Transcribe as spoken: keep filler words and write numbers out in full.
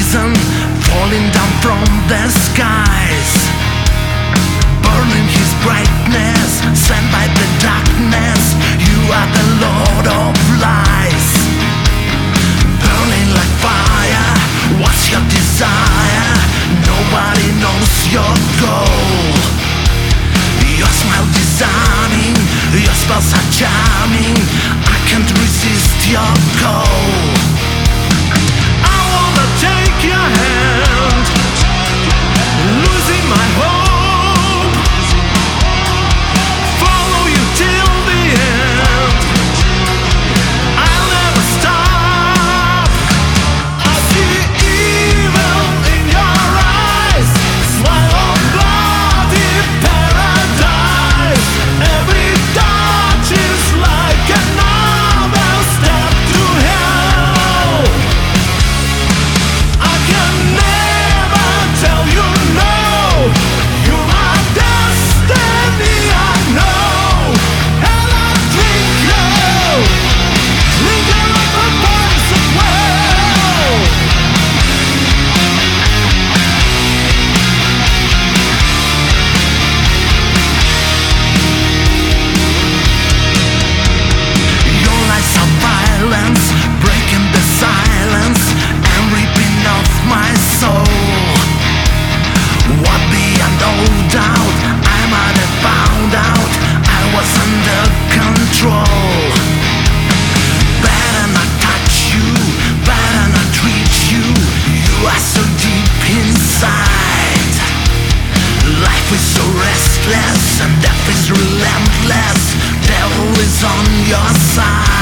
poison falling down from the skies, burning his brightness, sent by the darkness. You are the Lord of lies, burning like fire. What's your desire? Nobody knows your goal. Your smile disarming, your spells are charming. I can't resist your call. I wanna take your hand, losing my hope, follow you till the end. I'll never stop. I see evil in your eyes, smile on bloody paradise. Every touch is like another step to hell. I can never tell you no. You're my destiny, I know. And I drink you, linger of a poison well. Your lies are violence, breaking the silence and ripping off my soul. What beyond all doubt, I might have found out I was under control. Better not touch you, better not treat you. You are so deep inside. Life is so restless and death is relentless. Devil is on your side.